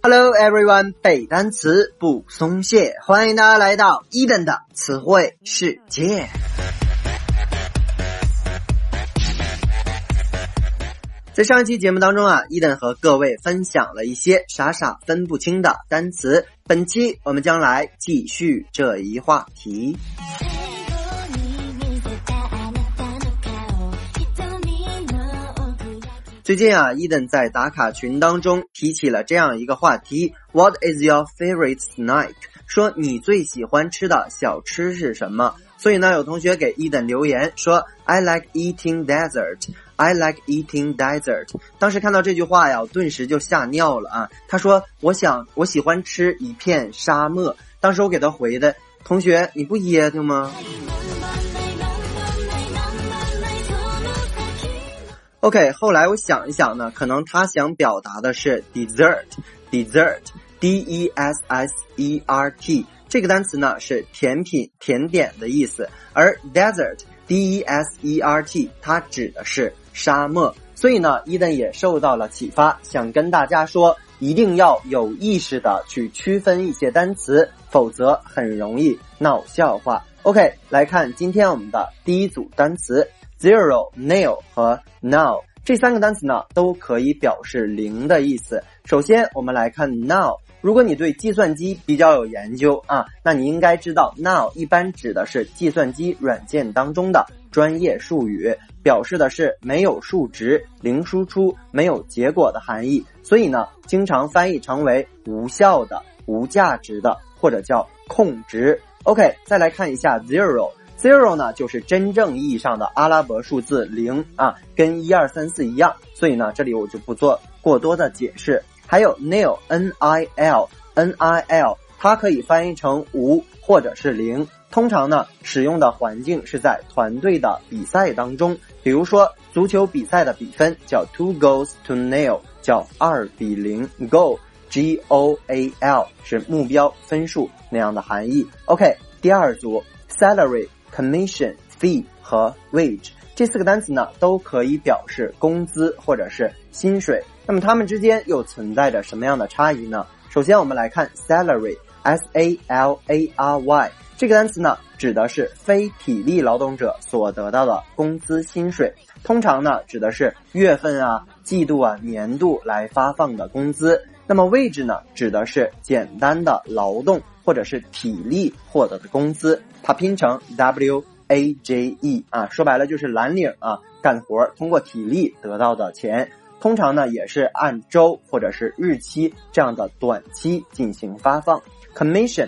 Hello everyone， 背单词不松懈，欢迎大家来到伊登的词汇世界。在上一期节目当中伊登和各位分享了一些傻傻分不清的单词，本期我们将来继续这一话题。最近伊登在打卡群当中提起了这样一个话题 What is your favorite snack？ 说你最喜欢吃的小吃是什么？所以呢，有同学给伊登留言说 I like eating dessert， I like eating dessert。 当时看到这句话我顿时就吓尿了他说我喜欢吃一片沙漠。当时我给他回的，同学你不噎的吗？OK， 后来我想一想呢，可能他想表达的是 dessert D-E-S-S-E-R-T 这个单词呢是甜品甜点的意思，而 desert D-E-S-E-R-T 它指的是沙漠。所以呢，伊登也受到了启发，想跟大家说一定要有意识的去区分一些单词，否则很容易闹笑话。 OK， 来看今天我们的第一组单词Zero, nil 和 now 这三个单词呢都可以表示零的意思。首先我们来看 now， 如果你对计算机比较有研究那你应该知道 now 一般指的是计算机软件当中的专业术语，表示的是没有数值、零输出、没有结果的含义，所以呢经常翻译成为无效的、无价值的或者叫空值。 OK， 再来看一下 Zero呢就是真正意义上的阿拉伯数字0跟1234一样，所以呢这里我就不做过多的解释。还有 nil N-I-L 它可以翻译成无或者是零，通常呢使用的环境是在团队的比赛当中，比如说足球比赛的比分叫 2 goals to nil， 叫2-0 goal G-O-A-L 是目标分数那样的含义。 OK， 第二组 salary、commission、fee 和 wage 这四个单词呢都可以表示工资或者是薪水。那么它们之间又存在着什么样的差异呢？首先我们来看 salary S-A-L-A-R-Y 这个单词呢指的是非体力劳动者所得到的工资薪水，通常呢指的是月份季度年度来发放的工资。那么 wage 呢指的是简单的劳动或者是体力获得的工资，它拼成 W-A-J-E 说白了就是蓝领干活通过体力得到的钱，通常呢也是按周或者是日期这样的短期进行发放。 commission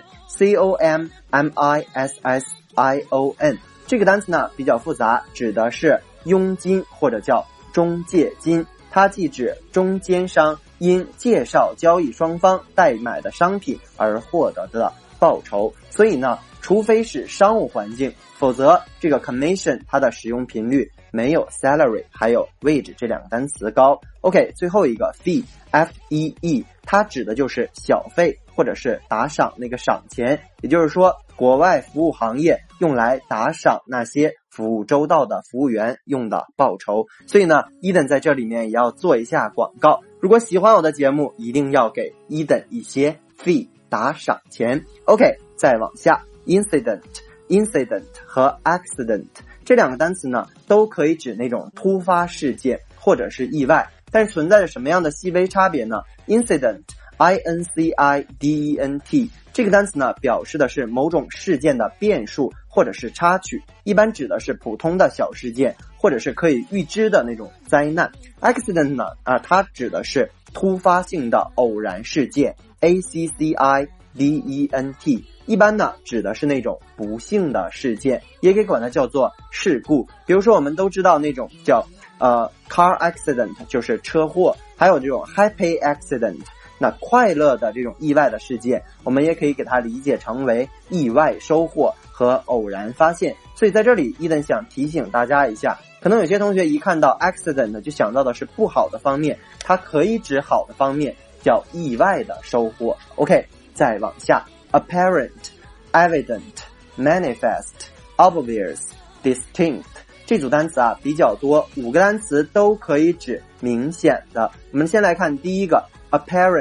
C-O-M-M-I-S-S-I-O-N 这个单词呢比较复杂，指的是佣金或者叫中介金，它既指中间商因介绍交易双方代买的商品而获得的报酬，所以呢除非是商务环境，否则这个 commission 它的使用频率没有 salary 还有 wage 这两个单词高。 OK， 最后一个 fee F-E-E 它指的就是小费或者是打赏那个赏钱，也就是说国外服务行业用来打赏那些服务周到的服务员用的报酬。所以呢伊登在这里面也要做一下广告，如果喜欢我的节目一定要给伊登一些 fee 打赏钱。 OK， 再往下 incident 和 accident 这两个单词呢都可以指那种突发事件或者是意外，但是存在着什么样的细微差别呢？ incident I-N-C-I-D-E-N-T 这个单词呢表示的是某种事件的变数或者是插曲，一般指的是普通的小事件或者是可以预知的那种灾难。 accident 呢它指的是突发性的偶然事件 A-C-C-I-D-E-N-T 一般呢指的是那种不幸的事件，也可以管它叫做事故。比如说我们都知道那种叫car accident 就是车祸，还有这种 happy accident 那快乐的这种意外的事件，我们也可以给它理解成为意外收获和偶然发现。所以在这里伊登想提醒大家一下，可能有些同学一看到 accident 就想到的是不好的方面，它可以指好的方面，叫意外的收获。 OK， 再往下 apparent evident manifest obvious distinct 这组单词比较多，5个单词都可以指明显的。我们先来看第一个 apparent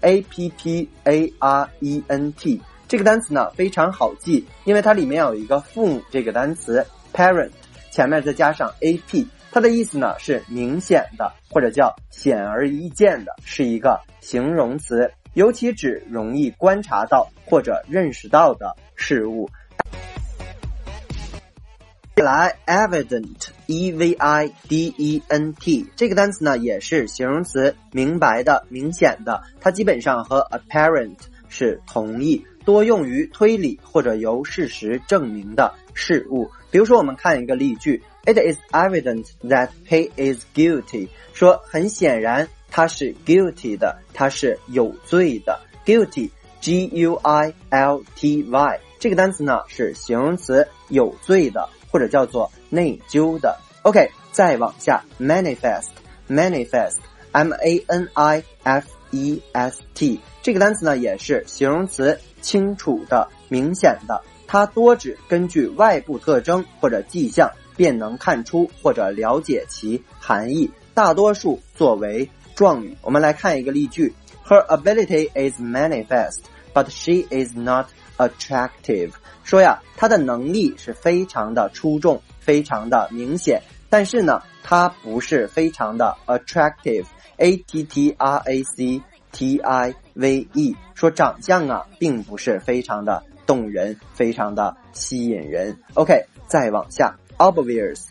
apparent。这个单词呢非常好记，因为它里面有一个父母这个单词 parent， 前面再加上 ap， 它的意思呢是明显的或者叫显而易见的，是一个形容词，尤其指容易观察到或者认识到的事物。来 evident evident 这个单词呢也是形容词，明白的明显的，它基本上和 apparent 是同义，多用于推理或者由事实证明的事物。比如说我们看一个例句 It is evident that he is guilty， 说很显然他是 guilty 的，他是有罪的。 guilty G-U-I-L-T-Y 这个单词呢是形容词，有罪的或者叫做内疚的。 OK， 再往下 manifest M-A-N-I-F-E-S-T 这个单词呢也是形容词，清楚的明显的，它多指根据外部特征或者迹象便能看出或者了解其含义，大多数作为状语。我们来看一个例句 Her ability is manifest but she is not attractive， 说呀她的能力是非常的出众，非常的明显，但是呢她不是非常的 attractive A-T-T-R-A-C-T-I-V-E， 说长相啊并不是非常的动人，非常的吸引人。 OK， 再往下 obvious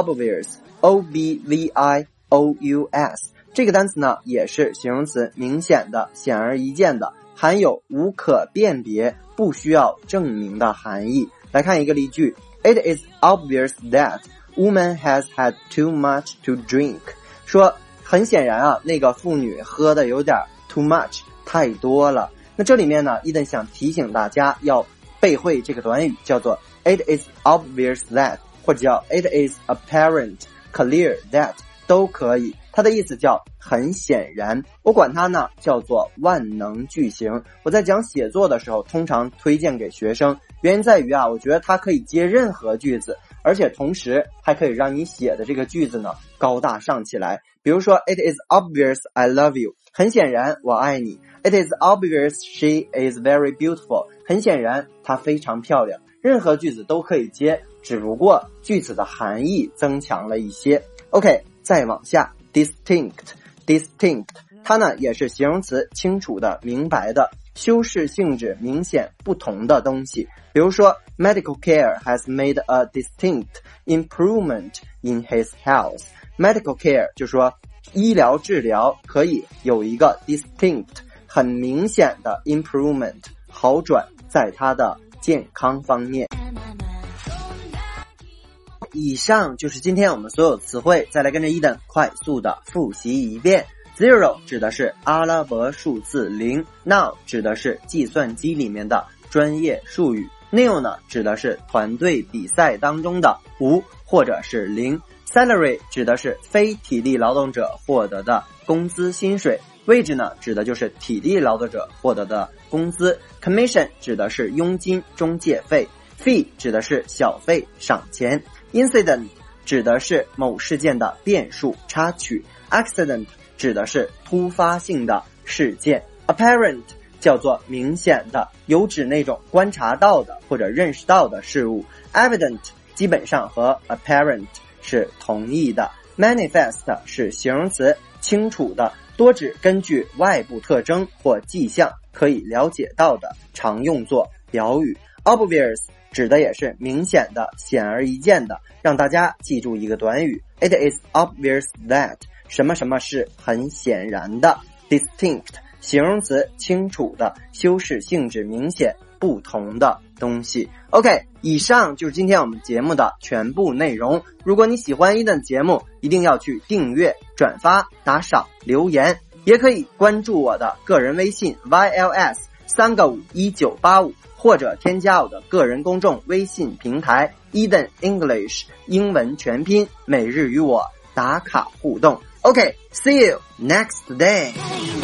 O-B-V-I-O-U-S 这个单词呢也是形容词，明显的显而易见的，含有无可辨别不需要证明的含义。来看一个例句 It is obvious that woman has had too much to drink， 说很显然啊那个妇女喝的有点 too much 太多了。那这里面呢伊登想提醒大家要背会这个短语，叫做 It is obvious that， 或者叫 It is apparent clear that 都可以，它的意思叫很显然，我管它呢叫做万能句型。我在讲写作的时候通常推荐给学生，原因在于啊我觉得它可以接任何句子，而且同时还可以让你写的这个句子呢高大上起来。比如说 It is obvious I love you， 很显然我爱你。 It is obvious she is very beautiful， 很显然她非常漂亮。任何句子都可以接，只不过句子的含义增强了一些。 OK， 再往下 distinct 它呢也是形容词，清楚的明白的，修饰性质明显不同的东西。比如说 Medical care has made a distinct improvement in his health， Medical care 就是说医疗治疗可以有一个 distinct 很明显的 improvement 好转在他的健康方面。以上就是今天我们所有词汇，再来跟着伊登快速的复习一遍。 Zero 指的是阿拉伯数字0， Now 指的是计算机里面的专业术语， Nil 呢指的是团队比赛当中的无或者是0， Salary 指的是非体力劳动者获得的工资薪水， Wage 呢指的就是体力劳动者获得的工资， Commission 指的是佣金中介费， Fee 指的是小费赏钱， Incident 指的是某事件的变数插曲， Accident 指的是突发性的事件， Apparent 叫做明显的，有指那种观察到的或者认识到的事物， Evident 基本上和 Apparent 是同义的， Manifest 是形容词，清楚的，多指根据外部特征或迹象可以了解到的，常用作表语。 Obvious 指的也是明显的，显而易见的，让大家记住一个短语 It is obvious that 什么什么是很显然的。 Distinct 形容词，清楚的，修饰性质明显不同的东西。 OK， 以上就是今天我们节目的全部内容。如果你喜欢伊登的节目，一定要去订阅、转发、打赏、留言，也可以关注我的个人微信 YLS3个51985，或者添加我的个人公众微信平台 Eden English 英文全拼，每日与我打卡互动。OK，see you next day。